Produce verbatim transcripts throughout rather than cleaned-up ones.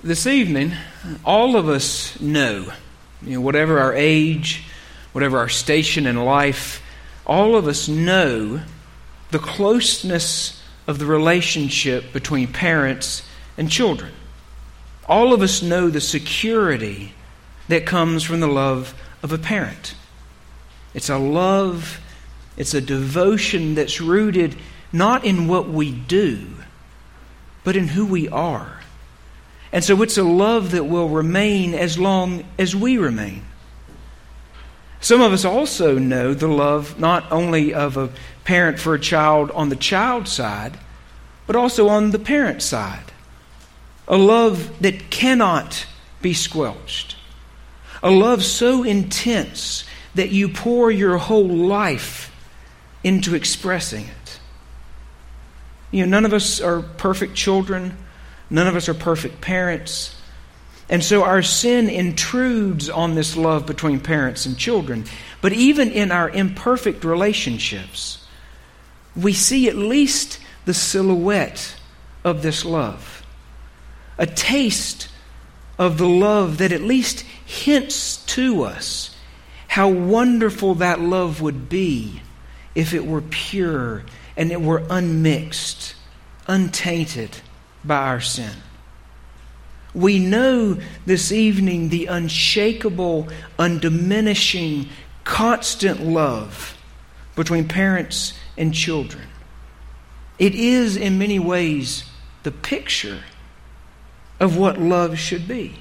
This evening, all of us know, you know, whatever our age, whatever our station in life, all of us know the closeness of the relationship between parents and children. All of us know the security that comes from the love of a parent. It's a love, it's a devotion that's rooted not in what we do, but in who we are. And so it's a love that will remain as long as we remain. Some of us also know the love not only of a parent for a child on the child side, but also on the parent side. A love that cannot be squelched. A love so intense that you pour your whole life into expressing it. You know, none of us are perfect children. None of us are perfect parents. And so our sin intrudes on this love between parents and children. But even in our imperfect relationships, we see at least the silhouette of this love. A taste of the love that at least hints to us how wonderful that love would be if it were pure and it were unmixed, untainted by our sin. We know this evening the unshakable, undiminishing, constant love between parents and children. It is in many ways the picture of what love should be.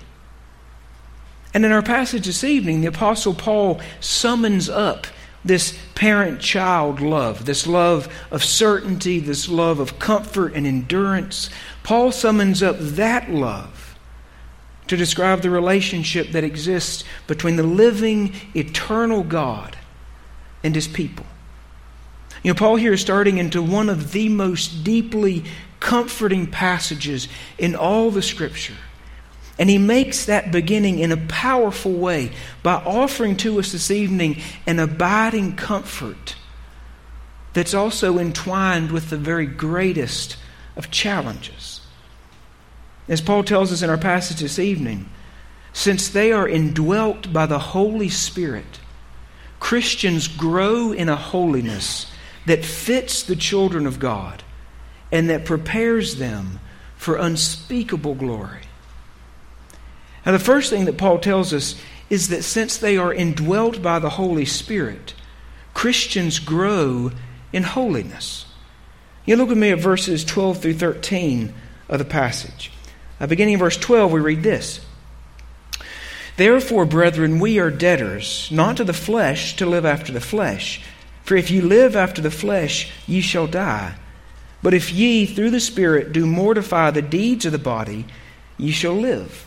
And in our passage this evening, the Apostle Paul summons up this parent-child love, this love of certainty, this love of comfort and endurance. Paul summons up that love to describe the relationship that exists between the living, eternal God and His people. You know, Paul here is starting into one of the most deeply comforting passages in all the Scripture. And he makes that beginning in a powerful way by offering to us this evening an abiding comfort that's also entwined with the very greatest of challenges. As Paul tells us in our passage this evening, since they are indwelt by the Holy Spirit, Christians grow in a holiness that fits the children of God and that prepares them for unspeakable glory. Now, the first thing that Paul tells us is that since they are indwelt by the Holy Spirit, Christians grow in holiness. You look with me at verses twelve through thirteen of the passage. Uh, beginning in verse twelve, we read this. Therefore, brethren, we are debtors, not to the flesh, to live after the flesh. For if you live after the flesh, ye shall die. But if ye, through the Spirit, do mortify the deeds of the body, ye shall live.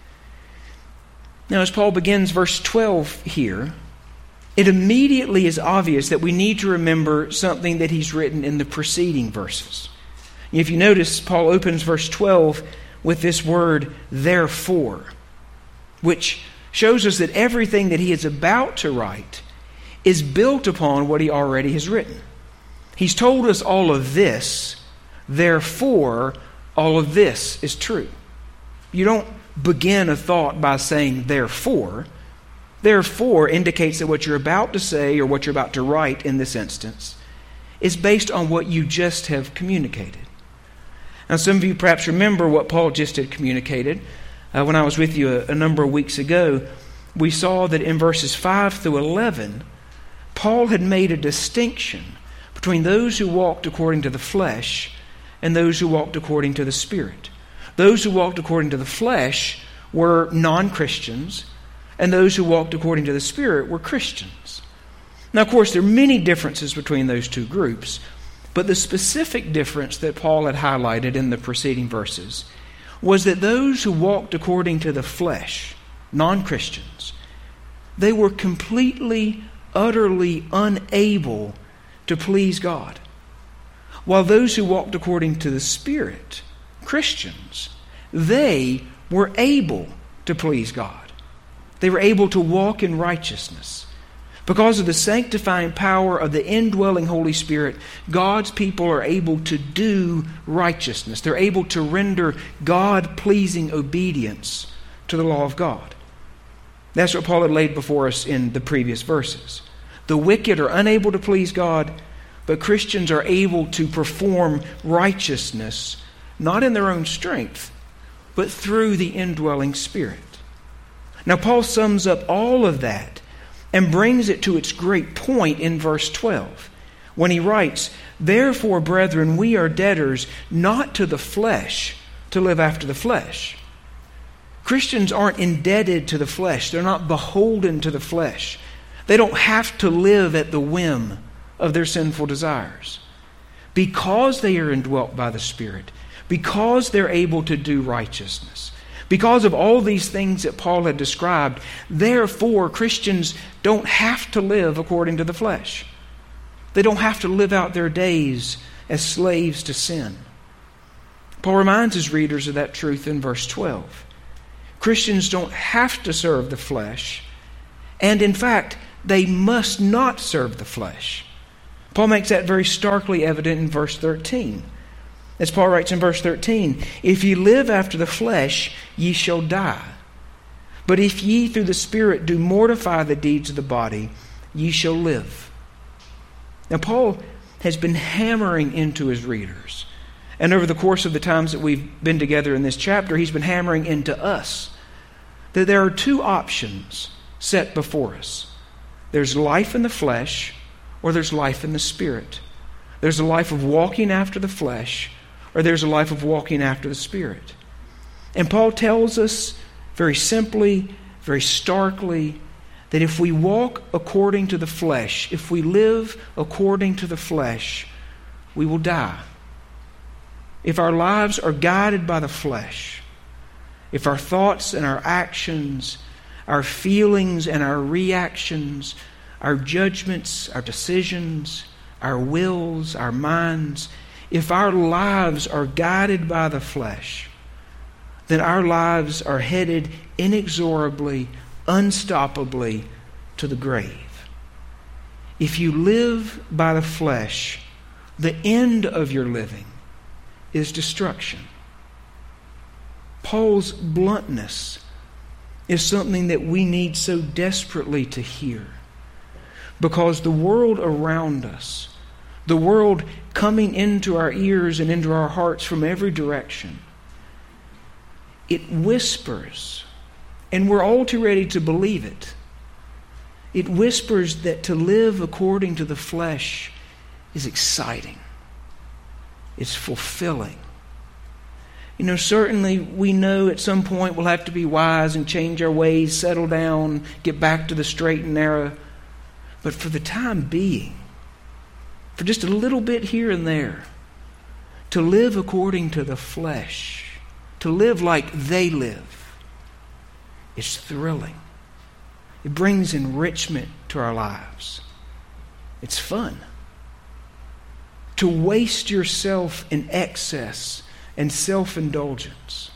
Now, as Paul begins verse twelve here, it immediately is obvious that we need to remember something that he's written in the preceding verses. If you notice, Paul opens verse twelve with this word, therefore, which shows us that everything that he is about to write is built upon what he already has written. He's told us all of this, therefore, all of this is true. You don't begin a thought by saying therefore. Therefore indicates that what you're about to say or what you're about to write in this instance is based on what you just have communicated. Now, some of you perhaps remember what Paul just had communicated. Uh, when I was with you a, a number of weeks ago, we saw that in verses five through eleven, Paul had made a distinction between those who walked according to the flesh and those who walked according to the Spirit. Those who walked according to the flesh were non-Christians, and those who walked according to the Spirit were Christians. Now, of course, there are many differences between those two groups, but the specific difference that Paul had highlighted in the preceding verses was that those who walked according to the flesh, non-Christians, they were completely, utterly unable to please God. While those who walked according to the Spirit, Christians, they were able to please God. They were able to walk in righteousness. Because of the sanctifying power of the indwelling Holy Spirit, God's people are able to do righteousness. They're able to render God-pleasing obedience to the law of God. That's what Paul had laid before us in the previous verses. The wicked are unable to please God, but Christians are able to perform righteousness, not in their own strength, but through the indwelling Spirit. Now, Paul sums up all of that and brings it to its great point in verse twelve, when he writes, "Therefore, brethren, we are debtors not to the flesh to live after the flesh." Christians aren't indebted to the flesh. They're not beholden to the flesh. They don't have to live at the whim of their sinful desires. Because they are indwelt by the Spirit, because they're able to do righteousness, because of all these things that Paul had described, therefore Christians don't have to live according to the flesh. They don't have to live out their days as slaves to sin. Paul reminds his readers of that truth in verse twelve. Christians don't have to serve the flesh, and in fact, they must not serve the flesh. Paul makes that very starkly evident in verse thirteen. As Paul writes in verse thirteen, "If ye live after the flesh, ye shall die. But if ye through the Spirit do mortify the deeds of the body, ye shall live." Now, Paul has been hammering into his readers, and over the course of the times that we've been together in this chapter, he's been hammering into us that there are two options set before us. There's life in the flesh, or there's life in the Spirit. There's a life of walking after the flesh, or there's a life of walking after the Spirit. And Paul tells us very simply, very starkly, that if we walk according to the flesh, if we live according to the flesh, we will die. If our lives are guided by the flesh, if our thoughts and our actions, our feelings and our reactions, our judgments, our decisions, our wills, our minds, if our lives are guided by the flesh, then our lives are headed inexorably, unstoppably to the grave. If you live by the flesh, the end of your living is destruction. Paul's bluntness is something that we need so desperately to hear, because the world around us, the world coming into our ears and into our hearts from every direction, it whispers, and we're all too ready to believe it. It whispers that to live according to the flesh is exciting. It's fulfilling. You know, certainly we know at some point we'll have to be wise and change our ways, settle down, get back to the straight and narrow. But for the time being, for just a little bit here and there, to live according to the flesh, to live like they live, is thrilling. It brings enrichment to our lives. It's fun. To waste yourself in excess and self-indulgence,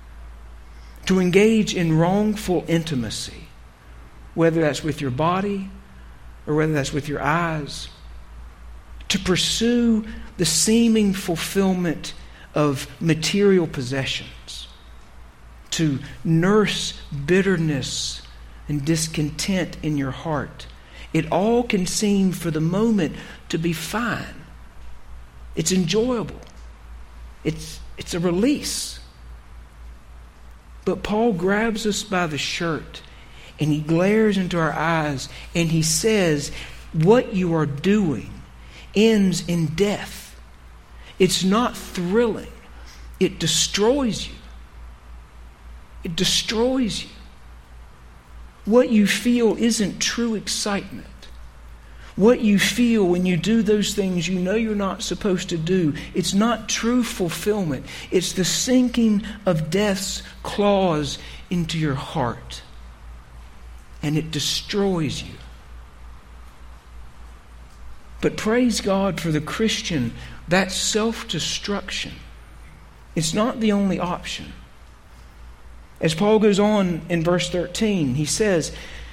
to engage in wrongful intimacy, whether that's with your body or whether that's with your eyes, to pursue the seeming fulfillment of material possessions, to nurse bitterness and discontent in your heart. It all can seem for the moment to be fine. It's enjoyable. It's, it's a release. But Paul grabs us by the shirt and he glares into our eyes and he says, what you are doing ends in death. It's not thrilling. It destroys you. It destroys you. What you feel isn't true excitement. What you feel when you do those things you know you're not supposed to do, it's not true fulfillment. It's the sinking of death's claws into your heart. And it destroys you. But praise God for the Christian, that self-destruction, it's not the only option. As Paul goes on in verse thirteen, he says,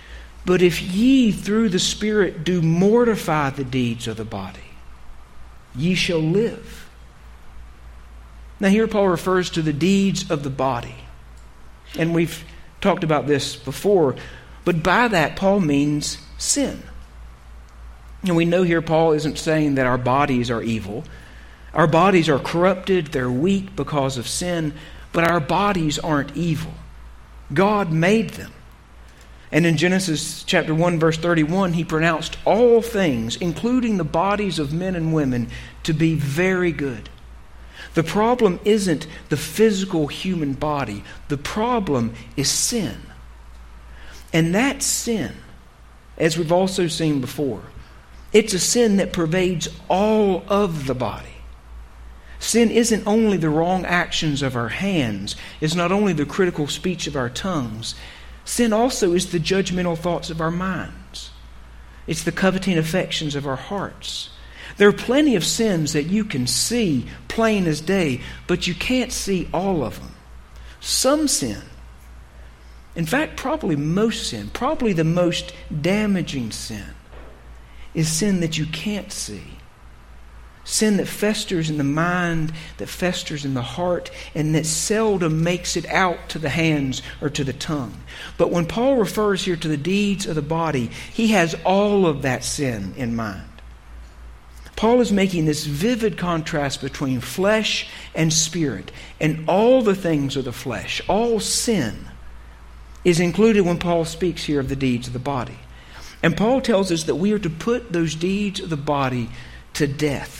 But if ye through the Spirit do mortify the deeds of the body, ye shall live. Now here Paul refers to the deeds of the body. And we've talked about this before. But by that, Paul means sin. And we know here Paul isn't saying that our bodies are evil. Our bodies are corrupted, they're weak because of sin, but our bodies aren't evil. God made them. And in Genesis chapter one, verse thirty-one, he pronounced all things, including the bodies of men and women, to be very good. The problem isn't the physical human body. The problem is sin. And that sin, as we've also seen before, it's a sin that pervades all of the body. Sin isn't only the wrong actions of our hands. It's not only the critical speech of our tongues. Sin also is the judgmental thoughts of our minds. It's the coveting affections of our hearts. There are plenty of sins that you can see plain as day, but you can't see all of them. Some sin, in fact, probably most sin, probably the most damaging sin, is sin that you can't see. Sin that festers in the mind, that festers in the heart, and that seldom makes it out to the hands or to the tongue. But when Paul refers here to the deeds of the body, he has all of that sin in mind. Paul is making this vivid contrast between flesh and spirit, and all the things of the flesh, all sin, is included when Paul speaks here of the deeds of the body. And Paul tells us that we are to put those deeds of the body to death.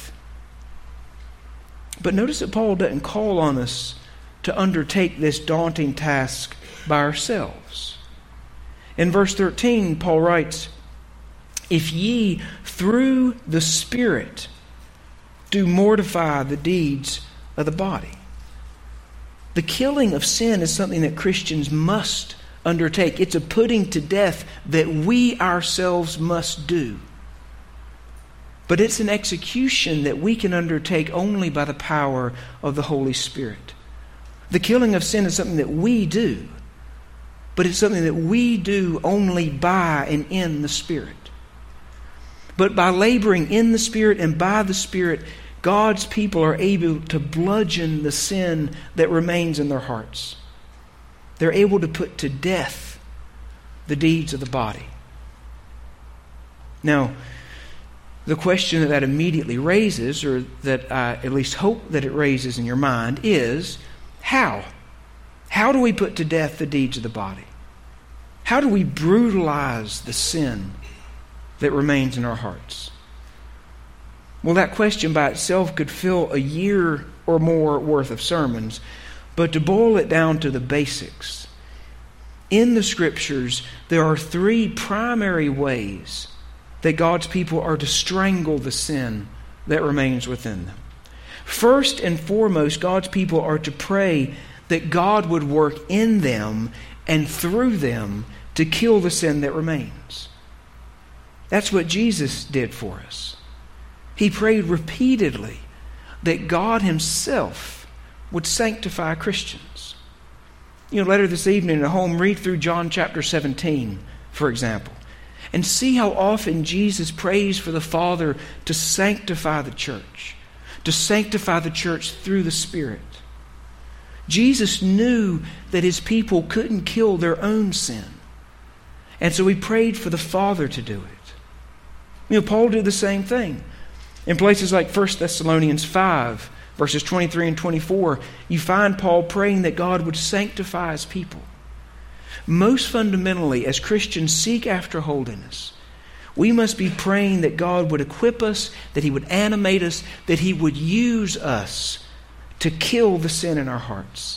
But notice that Paul doesn't call on us to undertake this daunting task by ourselves. In verse thirteen, Paul writes, "If ye through the Spirit do mortify the deeds of the body." The killing of sin is something that Christians must undertake. It's a putting to death that we ourselves must do. But it's an execution that we can undertake only by the power of the Holy Spirit. The killing of sin is something that we do, but it's something that we do only by and in the Spirit. But by laboring in the Spirit and by the Spirit, God's people are able to bludgeon the sin that remains in their hearts. They're able to put to death the deeds of the body. Now, the question that that immediately raises, or that I at least hope that it raises in your mind, is how? How do we put to death the deeds of the body? How do we brutalize the sin that remains in our hearts? Well, that question by itself could fill a year or more worth of sermons, but to boil it down to the basics, in the Scriptures, there are three primary ways that God's people are to strangle the sin that remains within them. First and foremost, God's people are to pray that God would work in them and through them to kill the sin that remains. That's what Jesus did for us. He prayed repeatedly that God Himself would sanctify Christians. You know, later this evening at home, read through John chapter seventeen, for example, and see how often Jesus prays for the Father to sanctify the church, to sanctify the church through the Spirit. Jesus knew that His people couldn't kill their own sin, and so He prayed for the Father to do it. You know, Paul did the same thing. In places like First Thessalonians five, verses twenty-three and twenty-four, you find Paul praying that God would sanctify His people. Most fundamentally, as Christians seek after holiness, we must be praying that God would equip us, that He would animate us, that He would use us to kill the sin in our hearts.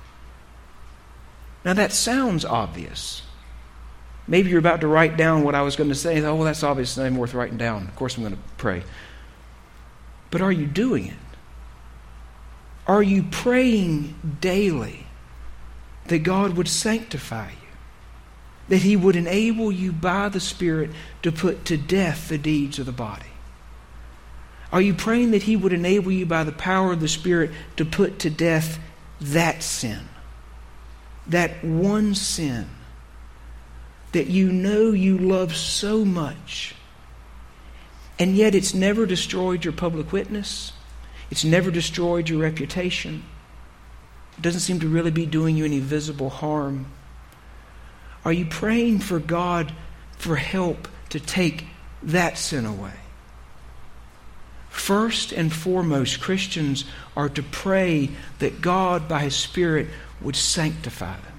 Now that sounds obvious. Maybe you're about to write down what I was going to say. Oh, well, that's obvious. It's not even worth writing down. Of course I'm going to pray. But are you doing it? Are you praying daily that God would sanctify you? That He would enable you by the Spirit to put to death the deeds of the body? Are you praying that He would enable you by the power of the Spirit to put to death that sin? That one sin that you know you love so much, and yet it's never destroyed your public witness. It's never destroyed your reputation. It doesn't seem to really be doing you any visible harm. Are you praying for God for help to take that sin away? First and foremost, Christians are to pray that God, by His Spirit, would sanctify them.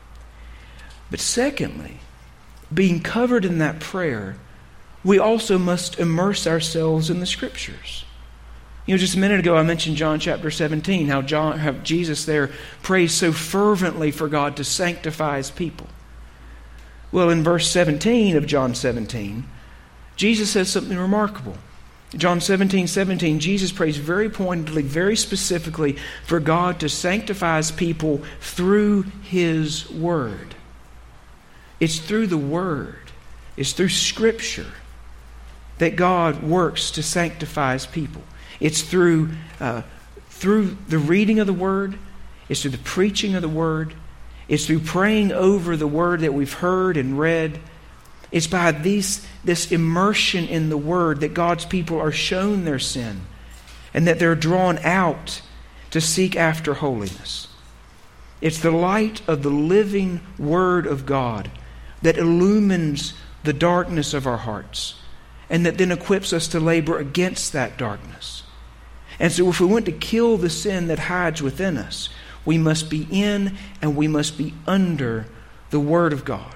But secondly, being covered in that prayer, we also must immerse ourselves in the Scriptures. You know, just a minute ago I mentioned John chapter seventeen, how, John, how Jesus there prays so fervently for God to sanctify His people. Well, in verse seventeen of John seventeen, Jesus says something remarkable. John seventeen, seventeen, Jesus prays very pointedly, very specifically for God to sanctify His people through His Word. It's through the Word, it's through Scripture that God works to sanctify His people. It's through, uh, through the reading of the Word, it's through the preaching of the Word, it's through praying over the Word that we've heard and read. It's by these, this immersion in the Word that God's people are shown their sin and that they're drawn out to seek after holiness. It's the light of the living Word of God that illumines the darkness of our hearts and that then equips us to labor against that darkness. And so if we want to kill the sin that hides within us, we must be in and we must be under the Word of God.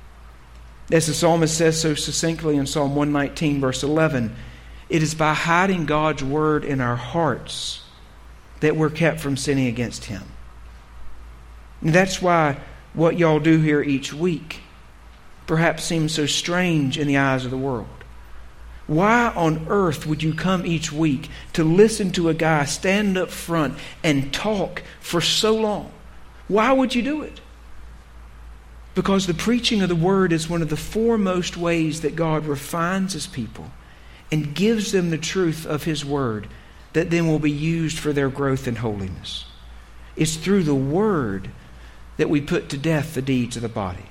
As the psalmist says so succinctly in Psalm one nineteen, verse eleven, it is by hiding God's Word in our hearts that we're kept from sinning against Him. And that's why what y'all do here each week perhaps seems so strange in the eyes of the world. Why on earth would you come each week to listen to a guy stand up front and talk for so long? Why would you do it? Because the preaching of the Word is one of the foremost ways that God refines His people and gives them the truth of His Word that then will be used for their growth in holiness. It's through the Word that we put to death the deeds of the body.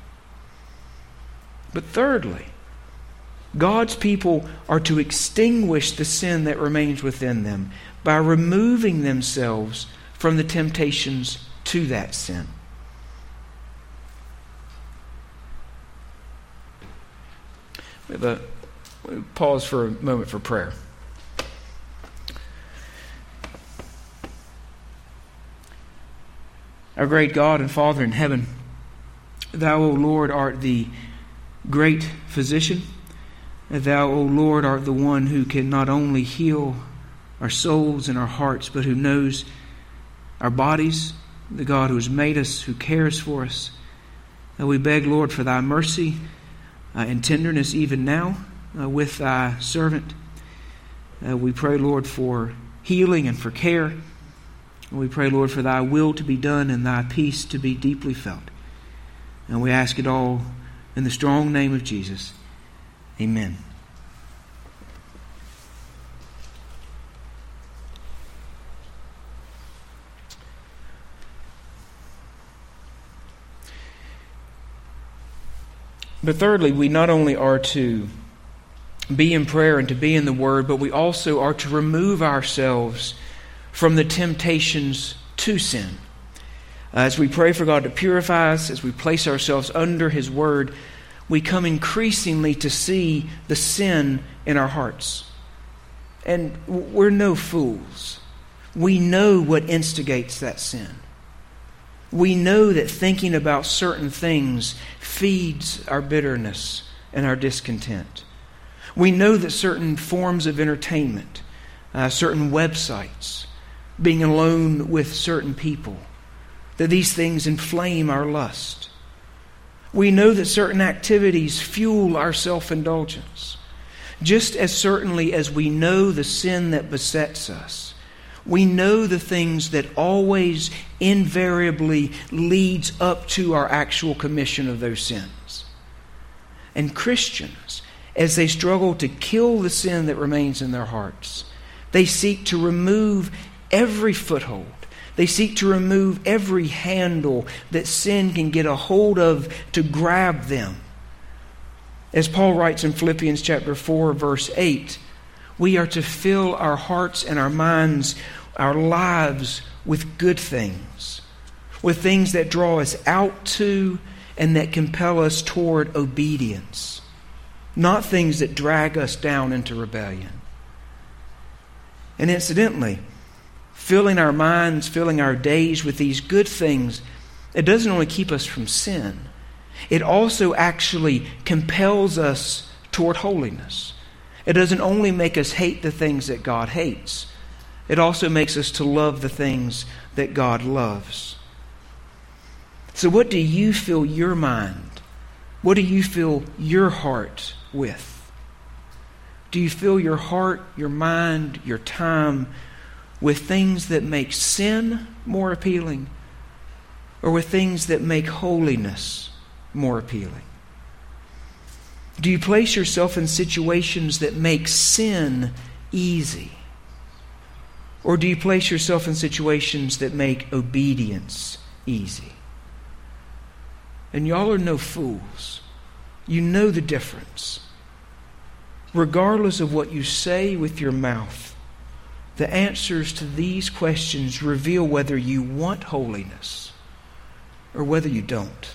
But thirdly, God's people are to extinguish the sin that remains within them by removing themselves from the temptations to that sin. We have a we'll pause for a moment for prayer. Our great God and Father in heaven, Thou, O Lord, art the great physician. Thou, O Lord, art the one who can not only heal our souls and our hearts, but who knows our bodies, the God who has made us, who cares for us. And we beg, Lord, for Thy mercy uh, and tenderness even now uh, with Thy servant. Uh, we pray, Lord, for healing and for care. And we pray, Lord, for Thy will to be done and Thy peace to be deeply felt. And we ask it all in the strong name of Jesus. Amen. But thirdly, we not only are to be in prayer and to be in the Word, but we also are to remove ourselves from the temptations to sin. As we pray for God to purify us, as we place ourselves under His Word, we come increasingly to see the sin in our hearts. And we're no fools. We know what instigates that sin. We know that thinking about certain things feeds our bitterness and our discontent. We know that certain forms of entertainment, uh, certain websites, being alone with certain people, that these things inflame our lust. We know that certain activities fuel our self-indulgence. Just as certainly as we know the sin that besets us, we know the things that always invariably leads up to our actual commission of those sins. And Christians, as they struggle to kill the sin that remains in their hearts, they seek to remove every foothold. They seek to remove every handle that sin can get a hold of to grab them As Paul writes in Philippians chapter four, verse eight, we are to fill our hearts and our minds, our lives, with good things, with things that draw us out to and that compel us toward obedience, not things that drag us down into rebellion. And incidentally, filling our minds, filling our days with these good things, it doesn't only keep us from sin, it also actually compels us toward holiness. It doesn't only make us hate the things that God hates, it also makes us to love the things that God loves. So what do you fill your mind? What do you fill your heart with? Do you fill your heart, your mind, your time with things that make sin more appealing, or with things that make holiness more appealing? Do you place yourself in situations that make sin easy? Or do you place yourself in situations that make obedience easy? And y'all are no fools. You know the difference. Regardless of what you say with your mouth, the answers to these questions reveal whether you want holiness or whether you don't.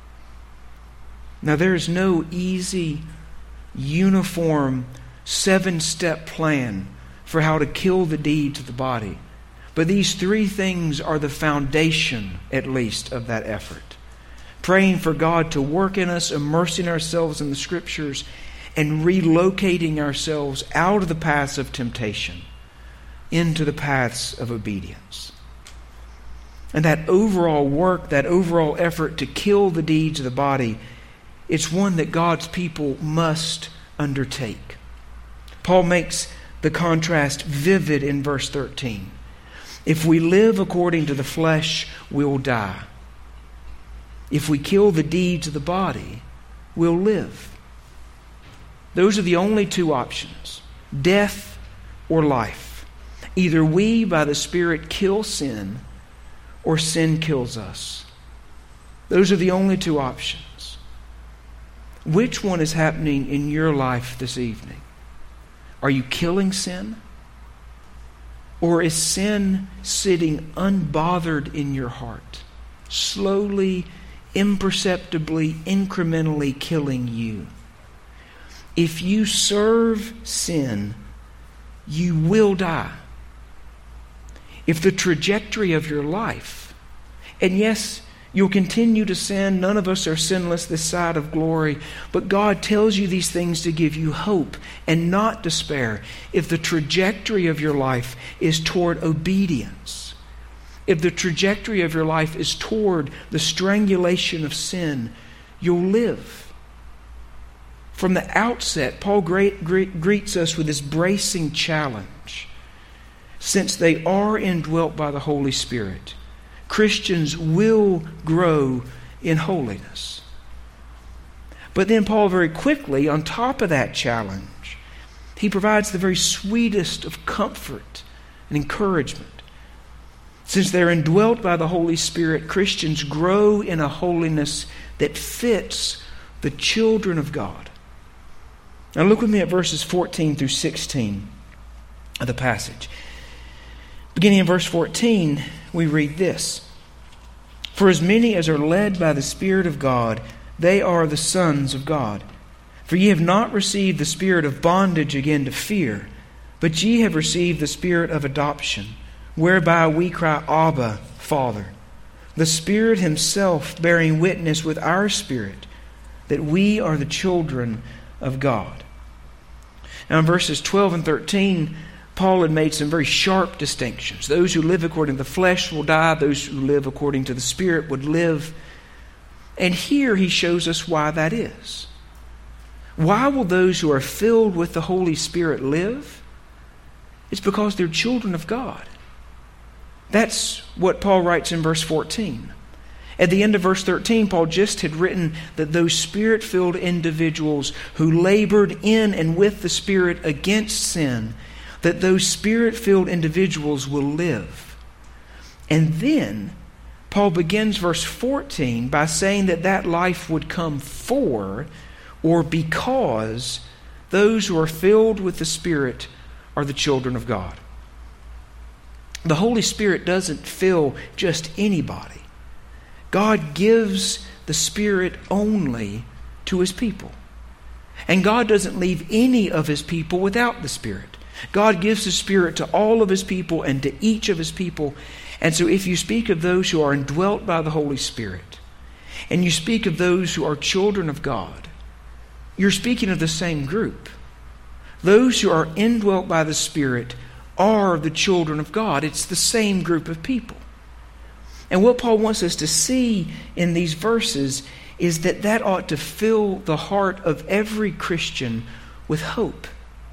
Now, there is no easy, uniform, seven-step plan for how to kill the deeds of the body. But these three things are the foundation, at least, of that effort. Praying for God to work in us, immersing ourselves in the Scriptures, and relocating ourselves out of the paths of temptation into the paths of obedience. And that overall work, that overall effort to kill the deeds of the body, it's one that God's people must undertake. Paul makes the contrast vivid in verse thirteen. If we live according to the flesh, we'll die. If we kill the deeds of the body, we'll live. Those are the only two options, death or life. Either we, by the Spirit, kill sin, or sin kills us. Those are the only two options. Which one is happening in your life this evening? Are you killing sin? Or is sin sitting unbothered in your heart, slowly, imperceptibly, incrementally killing you? If you serve sin, you will die. If the trajectory of your life, and yes, you'll continue to sin. None of us are sinless this side of glory. But God tells you these things to give you hope and not despair. If the trajectory of your life is toward obedience, if the trajectory of your life is toward the strangulation of sin, you'll live. From the outset, Paul great, greet, greets us with this bracing challenge. Since they are indwelt by the Holy Spirit, Christians will grow in holiness. But then Paul very quickly, on top of that challenge, he provides the very sweetest of comfort and encouragement. Since they're indwelt by the Holy Spirit, Christians grow in a holiness that fits the children of God. Now look with me at verses fourteen through sixteen of the passage. Beginning in verse fourteen, we read this. For as many as are led by the Spirit of God, they are the sons of God. For ye have not received the spirit of bondage again to fear, but ye have received the spirit of adoption, whereby we cry, Abba, Father. The Spirit Himself bearing witness with our spirit that we are the children of God. Now in verses twelve and thirteen, Paul had made some very sharp distinctions. Those who live according to the flesh will die. Those who live according to the Spirit would live. And here he shows us why that is. Why will those who are filled with the Holy Spirit live? It's because they're children of God. That's what Paul writes in verse fourteen. At the end of verse thirteen, Paul just had written that those Spirit-filled individuals who labored in and with the Spirit against sin, that those Spirit-filled individuals will live. And then Paul begins verse fourteen by saying that that life would come for or because those who are filled with the Spirit are the children of God. The Holy Spirit doesn't fill just anybody. God gives the Spirit only to His people. And God doesn't leave any of His people without the Spirit. God gives the Spirit to all of His people and to each of His people. And so if you speak of those who are indwelt by the Holy Spirit, and you speak of those who are children of God, you're speaking of the same group. Those who are indwelt by the Spirit are the children of God. It's the same group of people. And what Paul wants us to see in these verses is that that ought to fill the heart of every Christian with hope.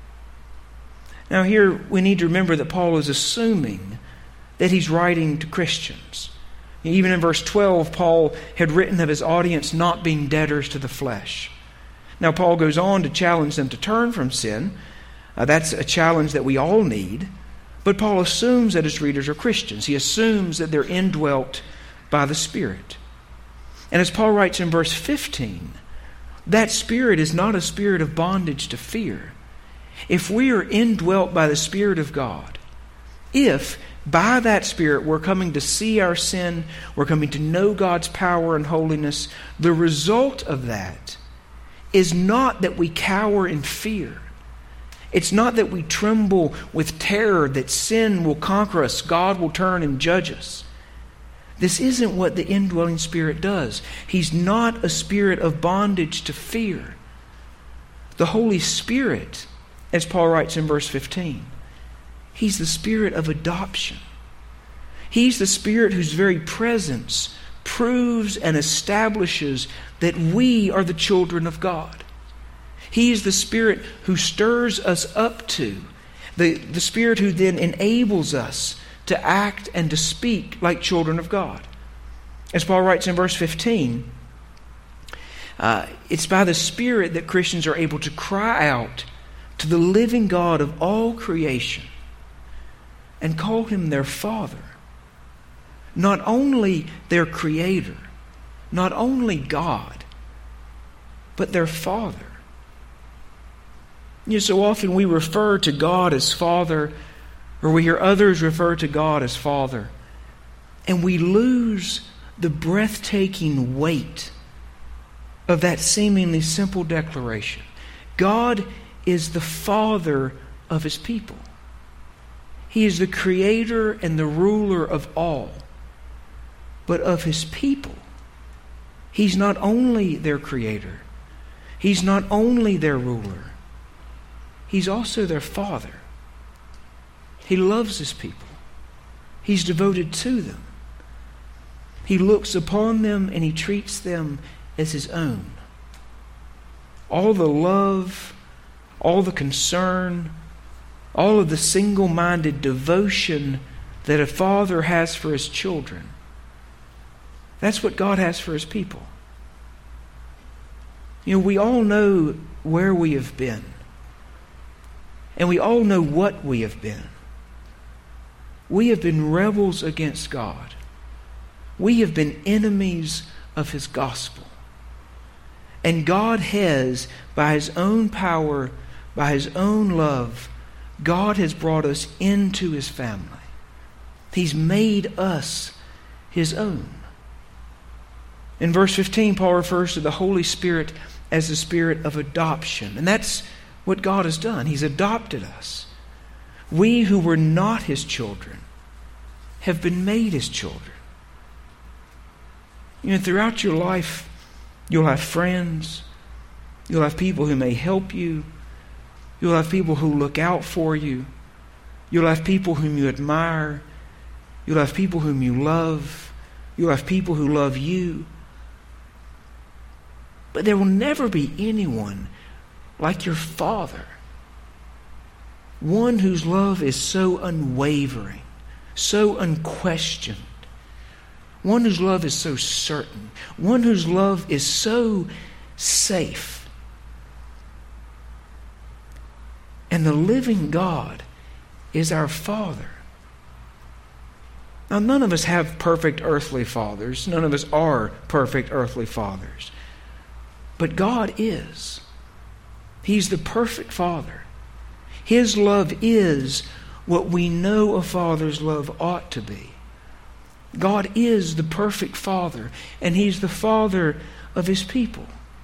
Now here we need to remember that Paul is assuming that he's writing to Christians. Even in verse twelve, Paul had written of his audience not being debtors to the flesh. Now Paul goes on to challenge them to turn from sin. Uh, that's a challenge that we all need. But Paul assumes that his readers are Christians. He assumes that they're indwelt by the Spirit. And as Paul writes in verse fifteen, that Spirit is not a spirit of bondage to fear. If we are indwelt by the Spirit of God, if by that Spirit we're coming to see our sin, we're coming to know God's power and holiness, the result of that is not that we cower in fear. It's not that we tremble with terror that sin will conquer us, God will turn and judge us. This isn't what the indwelling Spirit does. He's not a spirit of bondage to fear. The Holy Spirit, as Paul writes in verse fifteen, He's the Spirit of adoption. He's the Spirit whose very presence proves and establishes that we are the children of God. He is the Spirit who stirs us up to, the, the Spirit who then enables us to act and to speak like children of God. As Paul writes in verse fifteen, uh, it's by the Spirit that Christians are able to cry out to the living God of all creation and call Him their Father. Not only their Creator, not only God, but their Father. You know, so often we refer to God as Father, or we hear others refer to God as Father, and we lose the breathtaking weight of that seemingly simple declaration. God is the Father of His people. He is the Creator and the ruler of all, but of His people. He's not only their Creator, He's not only their ruler, He's also their Father. He loves His people. He's devoted to them. He looks upon them and He treats them as His own. All the love, all the concern, all of the single-minded devotion that a father has for his children, that's what God has for His people. You know, we all know where we have been. And we all know what we have been. We have been rebels against God. We have been enemies of His gospel. And God has, by His own power, by His own love, God has brought us into His family. He's made us His own. In verse fifteen, Paul refers to the Holy Spirit as the Spirit of adoption. And that's what God has done. He's adopted us. We who were not His children have been made His children. You know, throughout your life, you'll have friends. You'll have people who may help you. You'll have people who look out for you. You'll have people whom you admire. You'll have people whom you love. You'll have people who love you. But there will never be anyone like your Father. One whose love is so unwavering, so unquestioned. One whose love is so certain. One whose love is so safe. And the living God is our Father. Now, none of us have perfect earthly fathers. None of us are perfect earthly fathers. But God is. He's the perfect Father. His love is what we know a father's love ought to be. God is the perfect Father, and He's the Father of His people.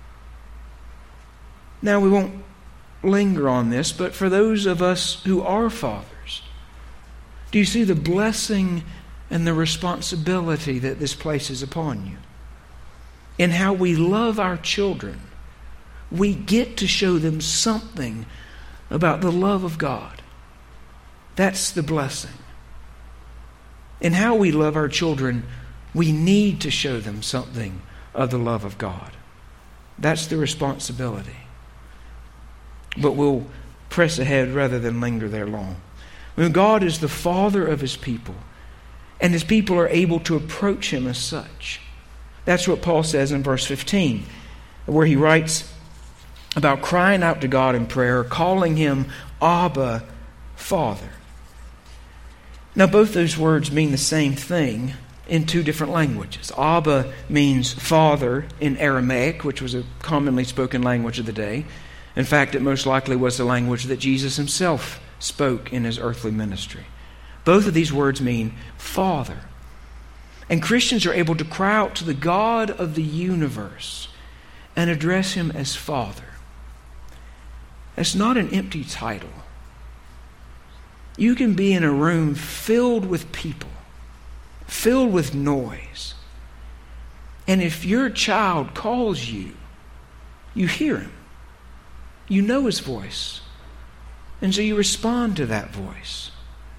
Now, we won't linger on this, but for those of us who are fathers, do you see the blessing and the responsibility that this places upon you? In how we love our children, we get to show them something about the love of God. That's the blessing. In how we love our children, we need to show them something of the love of God. That's the responsibility. But we'll press ahead rather than linger there long. When God is the Father of His people, and His people are able to approach Him as such. That's what Paul says in verse fifteen, where he writes about crying out to God in prayer, calling Him Abba, Father. Now, both those words mean the same thing in two different languages. Abba means father in Aramaic, which was a commonly spoken language of the day. In fact, it most likely was the language that Jesus Himself spoke in His earthly ministry. Both of these words mean Father. And Christians are able to cry out to the God of the universe and address Him as Father. That's not an empty title. You can be in a room filled with people, filled with noise, and if your child calls you, you hear him. You know his voice. And so you respond to that voice.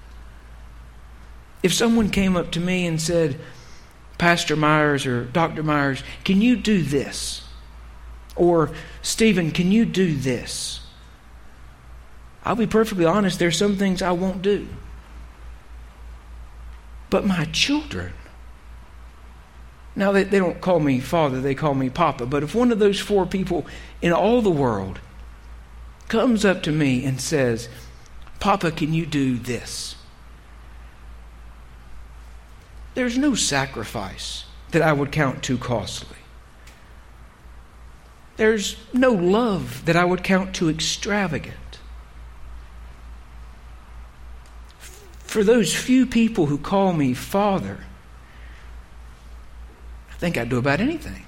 If someone came up to me and said, Pastor Myers or Doctor Myers, can you do this? Or, Stephen, can you do this? I'll be perfectly honest, there's some things I won't do. But my children, now they, they don't call me Father, they call me Papa. But if one of those four people in all the world comes up to me and says, Papa, can you do this? There's no sacrifice that I would count too costly. There's no love that I would count too extravagant. For those few people who call me Father, I think I'd do about anything.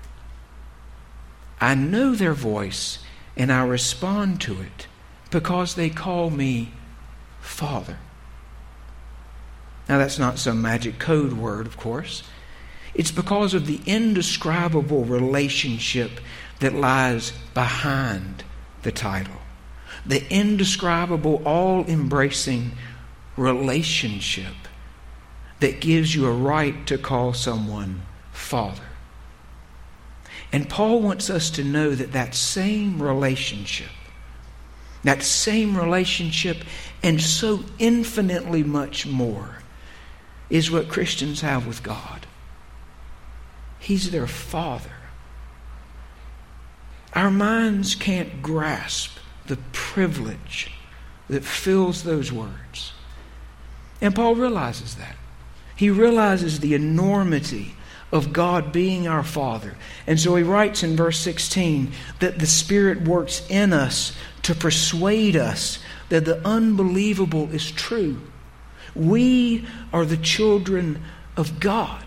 I know their voice and I respond to it because they call me Father. Now, that's not some magic code word, of course. It's because of the indescribable relationship that lies behind the title. The indescribable, all-embracing relationship that gives you a right to call someone Father. And Paul wants us to know that that same relationship, that same relationship, and so infinitely much more, is what Christians have with God. He's their Father. Our minds can't grasp the privilege that fills those words. And Paul realizes that. He realizes the enormity of God being our Father. And so he writes in verse sixteen that the Spirit works in us to persuade us that the unbelievable is true. We are the children of God.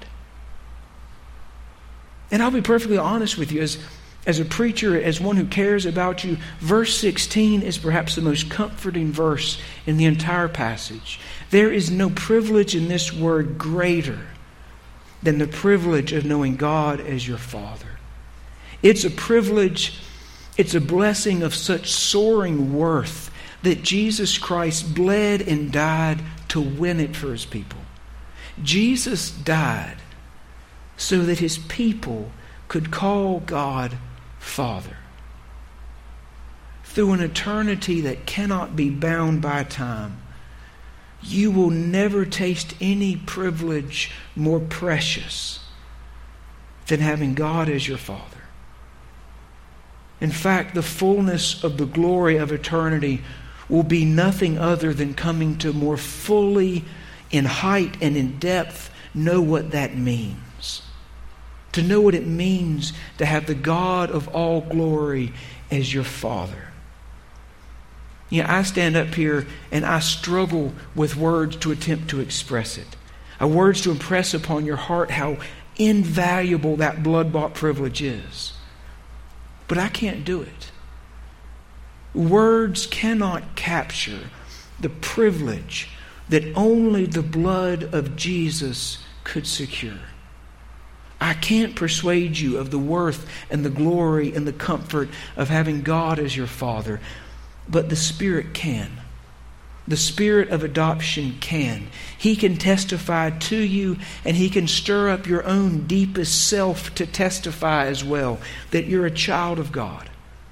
And I'll be perfectly honest with you, as, as a preacher, as one who cares about you, verse sixteen is perhaps the most comforting verse in the entire passage. There is no privilege in this word greater than the privilege of knowing God as your Father. It's a privilege, it's a blessing of such soaring worth that Jesus Christ bled and died to win it for His people. Jesus died so that His people could call God Father. Through an eternity that cannot be bound by time, you will never taste any privilege more precious than having God as your Father. In fact, the fullness of the glory of eternity will be nothing other than coming to more fully, in height and in depth, know what that means. to know what it means to have the God of all glory as your Father. You know, I stand up here and I struggle with words to attempt to express it. Uh, words to impress upon your heart how invaluable that blood-bought privilege is. But I can't do it. Words cannot capture the privilege that only the blood of Jesus could secure. I can't persuade you of the worth and the glory and the comfort of having God as your Father. But the Spirit can. The Spirit of adoption can. He can testify to you, and He can stir up your own deepest self to testify as well that you're a child of God.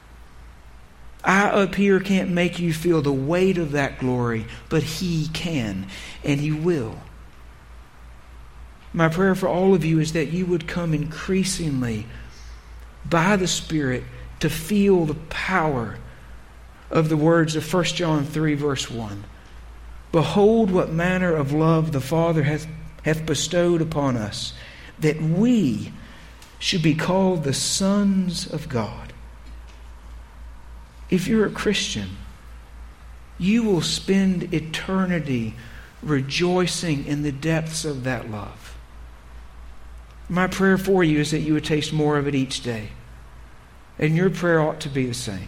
I up here can't make you feel the weight of that glory, but He can, and He will. My prayer for all of you is that you would come increasingly by the Spirit to feel the power of the words of First John three, verse one. Behold, what manner of love the Father hath, hath bestowed upon us, that we should be called the sons of God. If you're a Christian, you will spend eternity rejoicing in the depths of that love. My prayer for you is that you would taste more of it each day. And your prayer ought to be the same.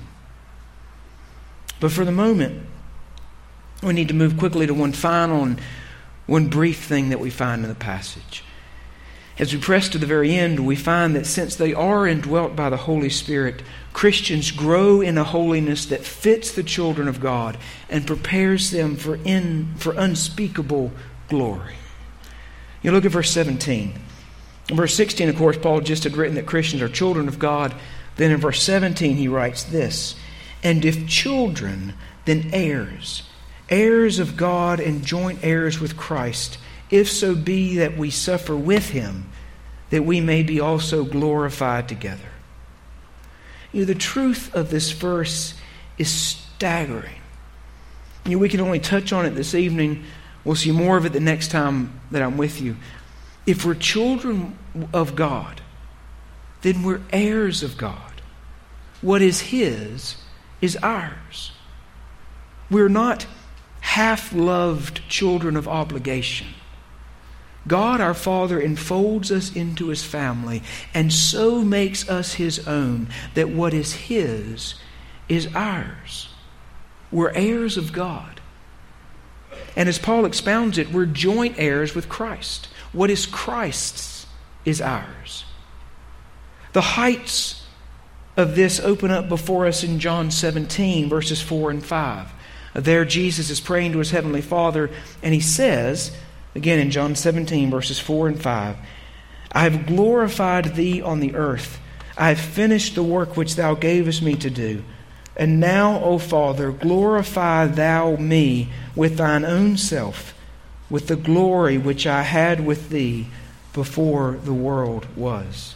But for the moment, we need to move quickly to one final and one brief thing that we find in the passage. As we press to the very end, we find that since they are indwelt by the Holy Spirit, Christians grow in a holiness that fits the children of God and prepares them for, in, for unspeakable glory. You look at verse seventeen. In verse sixteen, of course, Paul just had written that Christians are children of God. Then in verse seventeen, he writes this: and if children, then heirs, heirs of God and joint heirs with Christ, if so be that we suffer with Him, that we may be also glorified together. You know, the truth of this verse is staggering. You know, we can only touch on it this evening. We'll see more of it the next time that I'm with you. If we're children of God, then we're heirs of God. What is His is ours. We're not half-loved children of obligation. God our Father enfolds us into His family and so makes us His own that what is His is ours. We're heirs of God. And as Paul expounds it, we're joint heirs with Christ. What is Christ's is ours. The heights of this open up before us in John seventeen, verses four and five. There Jesus is praying to His Heavenly Father, and He says, again in John seventeen, verses four and five, I have glorified Thee on the earth. I have finished the work which Thou gavest me to do. And now, O Father, glorify Thou me with Thine own self, with the glory which I had with Thee before the world was.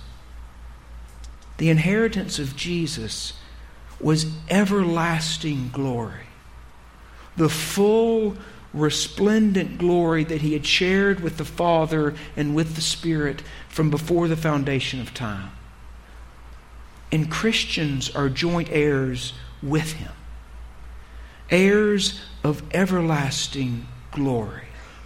The inheritance of Jesus was everlasting glory. The full, resplendent glory that He had shared with the Father and with the Spirit from before the foundation of time. And Christians are joint heirs with Him. Heirs of everlasting glory.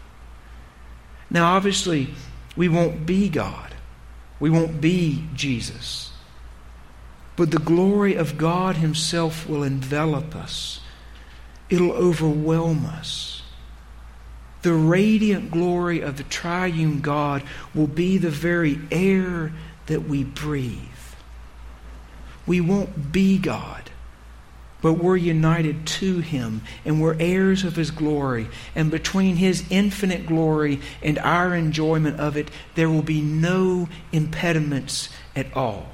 Now, obviously, we won't be God. We won't be Jesus. But the glory of God Himself will envelop us. It'll overwhelm us. The radiant glory of the triune God will be the very air that we breathe. We won't be God, but we're united to Him, and we're heirs of His glory. And between His infinite glory and our enjoyment of it, there will be no impediments at all.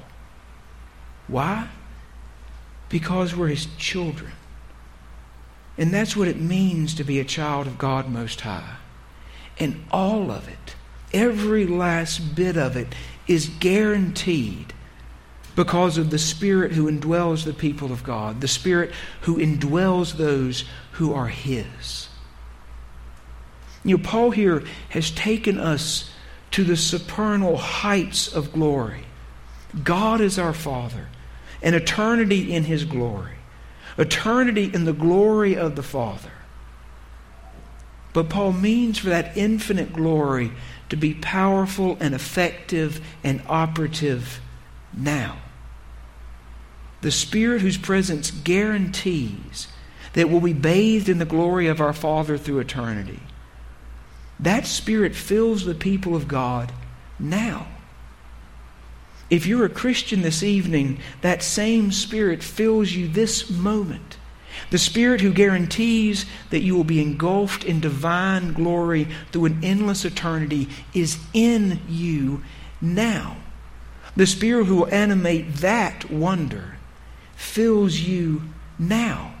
Why? Because we're His children. And that's what it means to be a child of God Most High. And all of it, every last bit of it, is guaranteed because of the Spirit who indwells the people of God, the Spirit who indwells those who are His. You know, Paul here has taken us to the supernal heights of glory. God is our Father, and eternity in His glory. Eternity in the glory of the Father. But Paul means for that infinite glory to be powerful and effective and operative now. The Spirit whose presence guarantees that we'll be bathed in the glory of our Father through eternity. That Spirit fills the people of God now. If you're a Christian this evening, that same Spirit fills you this moment. The Spirit who guarantees that you will be engulfed in divine glory through an endless eternity is in you now. The Spirit who will animate that wonder fills you now.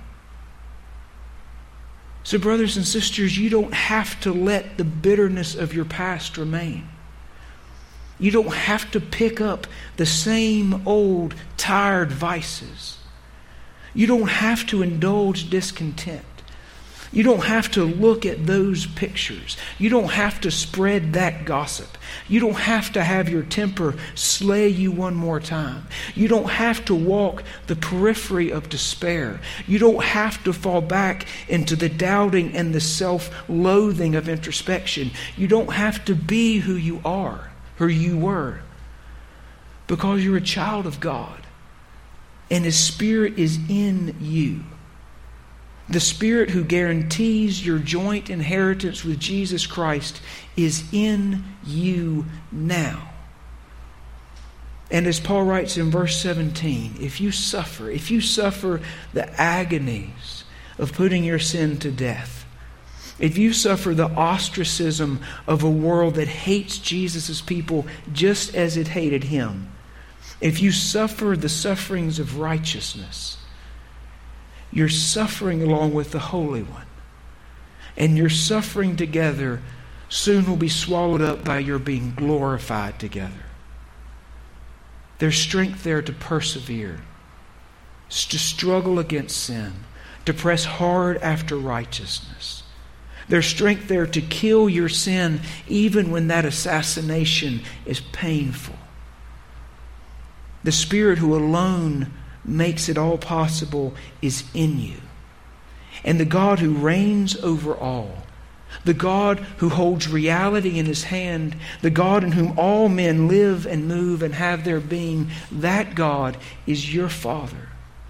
So, brothers and sisters, you don't have to let the bitterness of your past remain. You don't have to pick up the same old tired vices. You don't have to indulge discontent. You don't have to look at those pictures. You don't have to spread that gossip. You don't have to have your temper slay you one more time. You don't have to walk the periphery of despair. You don't have to fall back into the doubting and the self-loathing of introspection. You don't have to be who you are, who you were, because you're a child of God. And His Spirit is in you. The Spirit who guarantees your joint inheritance with Jesus Christ is in you now. And as Paul writes in verse seventeen, if you suffer, if you suffer the agonies of putting your sin to death, if you suffer the ostracism of a world that hates Jesus' people just as it hated Him, if you suffer the sufferings of righteousness, you're suffering along with the Holy One. And your suffering together soon will be swallowed up by your being glorified together. There's strength there to persevere, to struggle against sin, to press hard after righteousness. There's strength there to kill your sin even when that assassination is painful. The Spirit who alone makes it all possible is in you. And the God who reigns over all, the God who holds reality in His hand, the God in whom all men live and move and have their being, that God is your Father.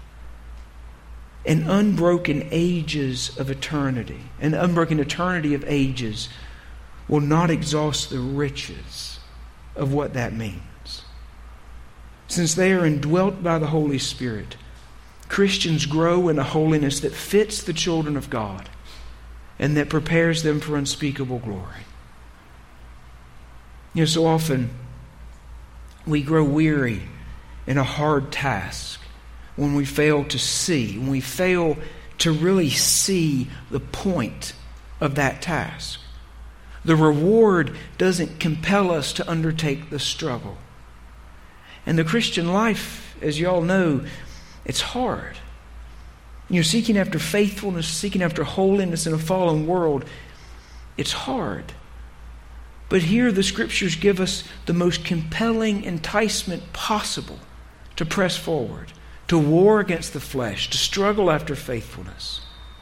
And unbroken ages of eternity, an unbroken eternity of ages will not exhaust the riches of what that means. Since they are indwelt by the Holy Spirit, Christians grow in a holiness that fits the children of God and that prepares them for unspeakable glory. You know, so often we grow weary in a hard task when we fail to see, when we fail to really see the point of that task. The reward doesn't compel us to undertake the struggle. And the Christian life, as you all know, it's hard. You're seeking after faithfulness, seeking after holiness in a fallen world. It's hard. But here the Scriptures give us the most compelling enticement possible to press forward, to war against the flesh, to struggle after faithfulness.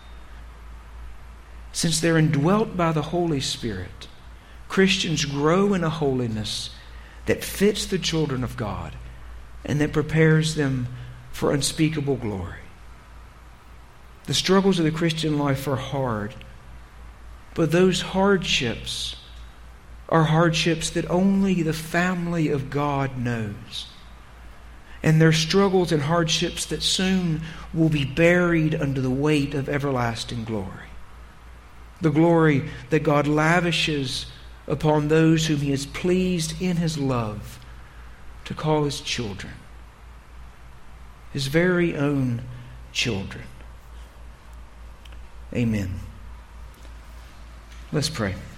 Since they're indwelt by the Holy Spirit, Christians grow in a holiness that fits the children of God and that prepares them for unspeakable glory. The struggles of the Christian life are hard, but those hardships are hardships that only the family of God knows. And they're struggles and hardships that soon will be buried under the weight of everlasting glory. The glory that God lavishes upon those whom He is pleased in His love to call His children, His very own children. Amen. Let's pray.